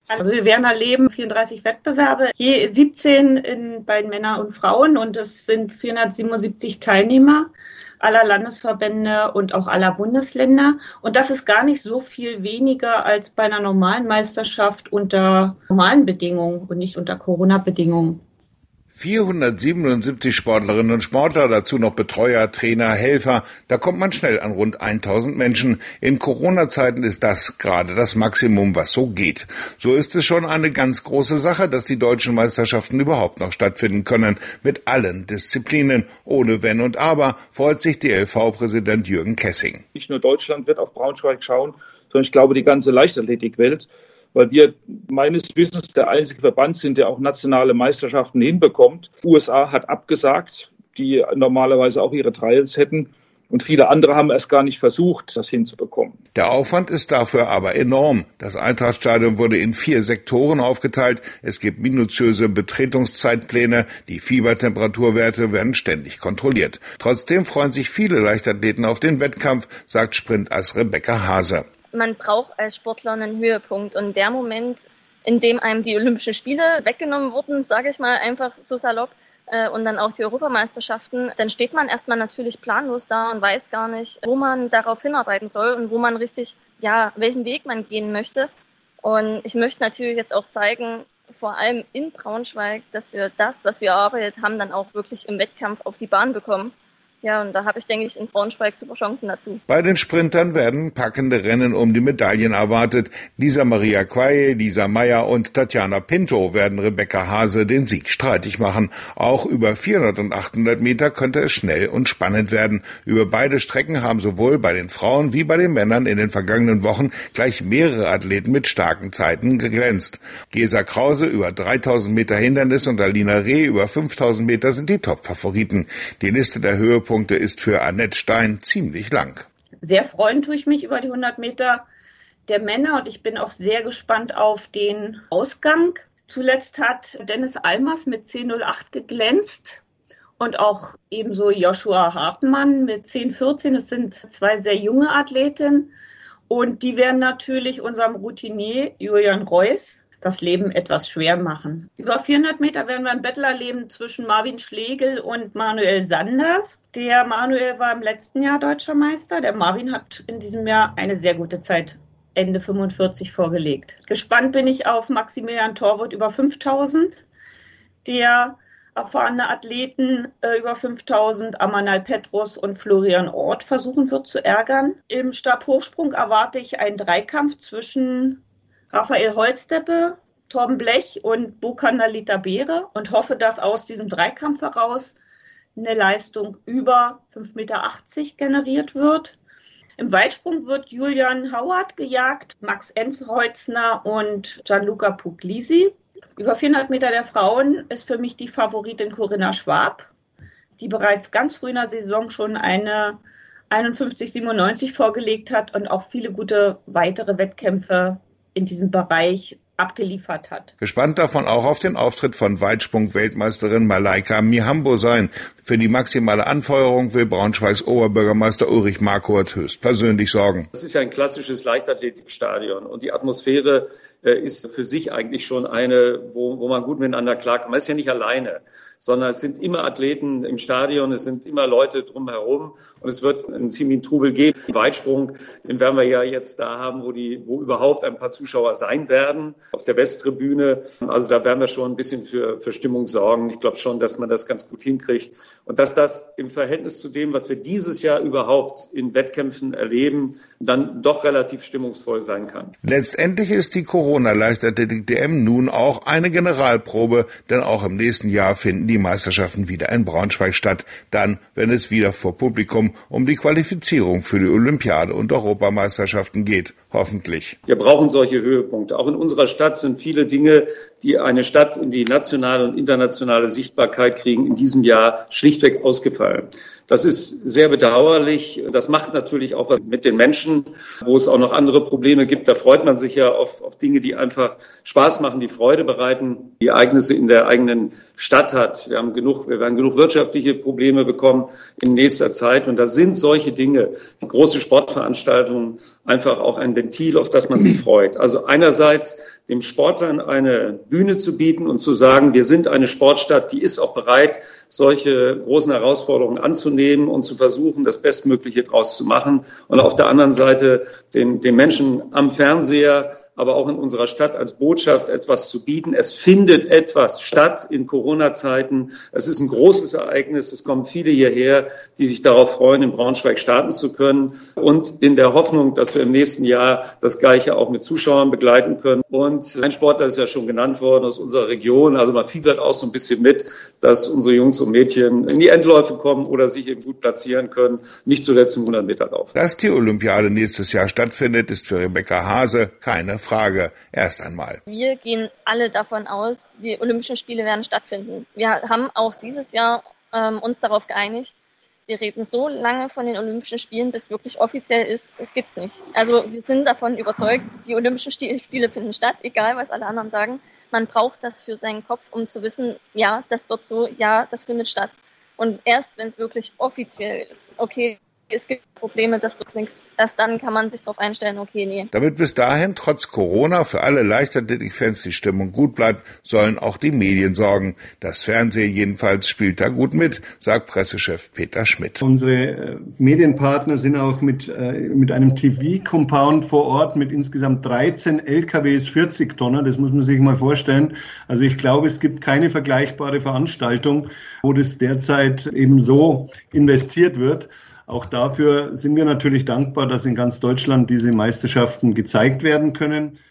Also wir werden erleben 34 Wettbewerbe, je 17 bei Männern und Frauen, und es sind 477 Teilnehmer aller Landesverbände und auch aller Bundesländer. Und das ist gar nicht so viel weniger als bei einer normalen Meisterschaft unter normalen Bedingungen und nicht unter Corona-Bedingungen. 477 Sportlerinnen und Sportler, dazu noch Betreuer, Trainer, Helfer. Da kommt man schnell an rund 1000 Menschen. In Corona-Zeiten ist das gerade das Maximum, was so geht. So ist es schon eine ganz große Sache, dass die deutschen Meisterschaften überhaupt noch stattfinden können. Mit allen Disziplinen. Ohne Wenn und Aber, freut sich DLV-Präsident Jürgen Kessing. Nicht nur Deutschland wird auf Braunschweig schauen, sondern ich glaube die ganze Leichtathletikwelt. Weil wir meines Wissens der einzige Verband sind, der auch nationale Meisterschaften hinbekommt. USA hat abgesagt, die normalerweise auch ihre Trials hätten. Und viele andere haben erst gar nicht versucht, das hinzubekommen. Der Aufwand ist dafür aber enorm. Das Eintrachtstadion wurde in 4 Sektoren aufgeteilt. Es gibt minutiöse Betretungszeitpläne. Die Fiebertemperaturwerte werden ständig kontrolliert. Trotzdem freuen sich viele Leichtathleten auf den Wettkampf, sagt Sprintass Rebecca Hase. Man braucht als Sportler einen Höhepunkt, und der Moment, in dem einem die Olympischen Spiele weggenommen wurden, sage ich mal einfach so salopp, und dann auch die Europameisterschaften, dann steht man erstmal natürlich planlos da und weiß gar nicht, wo man darauf hinarbeiten soll und wo man richtig, welchen Weg man gehen möchte. Und ich möchte natürlich jetzt auch zeigen, vor allem in Braunschweig, dass wir das, was wir erarbeitet haben, dann auch wirklich im Wettkampf auf die Bahn bekommen. Ja, und da habe ich, denke ich, in Braunschweig super Chancen dazu. Bei den Sprintern werden packende Rennen um die Medaillen erwartet. Lisa Maria Quaye, Lisa Meyer und Tatjana Pinto werden Rebecca Hase den Sieg streitig machen. Auch über 400 und 800 Meter könnte es schnell und spannend werden. Über beide Strecken haben sowohl bei den Frauen wie bei den Männern in den vergangenen Wochen gleich mehrere Athleten mit starken Zeiten geglänzt. Gesa Krause über 3000 Meter Hindernis und Alina Reh über 5000 Meter sind die Top-Favoriten. Die Liste der Höhepunkte ist für Annette Stein ziemlich lang. Sehr freuen tue ich mich über die 100 Meter der Männer, und ich bin auch sehr gespannt auf den Ausgang. Zuletzt hat Dennis Almers mit 10:08 geglänzt und auch ebenso Joshua Hartmann mit 10:14. Es sind 2 sehr junge Athletinnen, und die werden natürlich unserem Routinier Julian Reuss das Leben etwas schwer machen. Über 400 Meter werden wir ein Battle erleben zwischen Marvin Schlegel und Manuel Sanders. Der Manuel war im letzten Jahr Deutscher Meister. Der Marvin hat in diesem Jahr eine sehr gute Zeit, Ende 45, vorgelegt. Gespannt bin ich auf Maximilian Torwart über 5000. Der erfahrene Athleten über 5000, Amanal Petrus und Florian Ort, versuchen wird zu ärgern. Im Stabhochsprung erwarte ich einen Dreikampf zwischen Raphael Holzdeppe, Torben Blech und Bokandalita Beere, und hoffe, dass aus diesem Dreikampf heraus eine Leistung über 5,80 Meter generiert wird. Im Weitsprung wird Julian Howard gejagt, Max Enzheutzner und Gianluca Puglisi. Über 400 Meter der Frauen ist für mich die Favoritin Corinna Schwab, die bereits ganz früh in der Saison schon eine 51,97 vorgelegt hat und auch viele gute weitere Wettkämpfe in diesem Bereich abgeliefert hat. Gespannt darf man auch auf den Auftritt von Weitsprung-Weltmeisterin Malaika Mihambo sein. Für die maximale Anfeuerung will Braunschweigs Oberbürgermeister Ulrich Marquardt höchstpersönlich sorgen. Das ist ja ein klassisches Leichtathletikstadion, und die Atmosphäre ist für sich eigentlich schon eine, wo man gut miteinander klarkommt. Man ist ja nicht alleine, sondern es sind immer Athleten im Stadion, es sind immer Leute drumherum, und es wird einen ziemlichen Trubel geben. Den Weitsprung, den werden wir ja jetzt da haben, wo überhaupt ein paar Zuschauer sein werden, auf der Westtribüne. Also da werden wir schon ein bisschen für Stimmung sorgen. Ich glaube schon, dass man das ganz gut hinkriegt, und dass das im Verhältnis zu dem, was wir dieses Jahr überhaupt in Wettkämpfen erleben, dann doch relativ stimmungsvoll sein kann. Letztendlich ist die Corona-Leichtathletik-DM nun auch eine Generalprobe, denn auch im nächsten Jahr finden die Meisterschaften wieder in Braunschweig statt, dann, wenn es wieder vor Publikum um die Qualifizierung für die Olympiade und Europameisterschaften geht, hoffentlich. Wir brauchen solche Höhepunkte. Auch in unserer Stadt sind viele Dinge, die eine Stadt in die nationale und internationale Sichtbarkeit kriegen, in diesem Jahr schlichtweg ausgefallen. Das ist sehr bedauerlich. Das macht natürlich auch was mit den Menschen, wo es auch noch andere Probleme gibt. Da freut man sich ja auf Dinge, die einfach Spaß machen, die Freude bereiten, die Ereignisse in der eigenen Stadt hat. Wir werden genug wirtschaftliche Probleme bekommen in nächster Zeit. Und da sind solche Dinge, wie große Sportveranstaltungen, einfach auch ein Ventil, auf das man sich freut. Also einerseits dem Sportlern eine Bühne zu bieten und zu sagen, wir sind eine Sportstadt, die ist auch bereit, solche großen Herausforderungen anzunehmen und zu versuchen, das Bestmögliche draus zu machen. Und auf der anderen Seite den Menschen am Fernseher, aber auch in unserer Stadt als Botschaft etwas zu bieten. Es findet etwas statt in Corona-Zeiten. Es ist ein großes Ereignis. Es kommen viele hierher, die sich darauf freuen, in Braunschweig starten zu können und in der Hoffnung, dass wir im nächsten Jahr das Gleiche auch mit Zuschauern begleiten können. Und ein Sportler ist ja schon genannt worden aus unserer Region. Also man fiebert auch so ein bisschen mit, dass unsere Jungs und Mädchen in die Endläufe kommen oder sich eben gut platzieren können. Nicht zuletzt im 100-Meter-Lauf. Dass die Olympiade nächstes Jahr stattfindet, ist für Rebecca Hase keine Frage. Erst einmal. Wir gehen alle davon aus, die Olympischen Spiele werden stattfinden. Wir haben auch dieses Jahr uns darauf geeinigt. Wir reden so lange von den Olympischen Spielen, bis wirklich offiziell ist, es gibt's nicht. Also wir sind davon überzeugt, die Olympischen Spiele finden statt, egal was alle anderen sagen. Man braucht das für seinen Kopf, um zu wissen, ja, das wird so, ja, das findet statt. Und erst wenn es wirklich offiziell ist, okay, es gibt Probleme, das wird nichts. Erst dann kann man sich darauf einstellen, okay, nee. Damit bis dahin trotz Corona für alle Leichtathletik-Fans die Stimmung gut bleibt, sollen auch die Medien sorgen. Das Fernsehen jedenfalls spielt da gut mit, sagt Pressechef Peter Schmidt. Unsere Medienpartner sind auch mit einem TV-Compound vor Ort mit insgesamt 13 LKWs 40 Tonner. Das muss man sich mal vorstellen. Also ich glaube, es gibt keine vergleichbare Veranstaltung, wo das derzeit eben so investiert wird. Auch dafür sind wir natürlich dankbar, dass in ganz Deutschland diese Meisterschaften gezeigt werden können.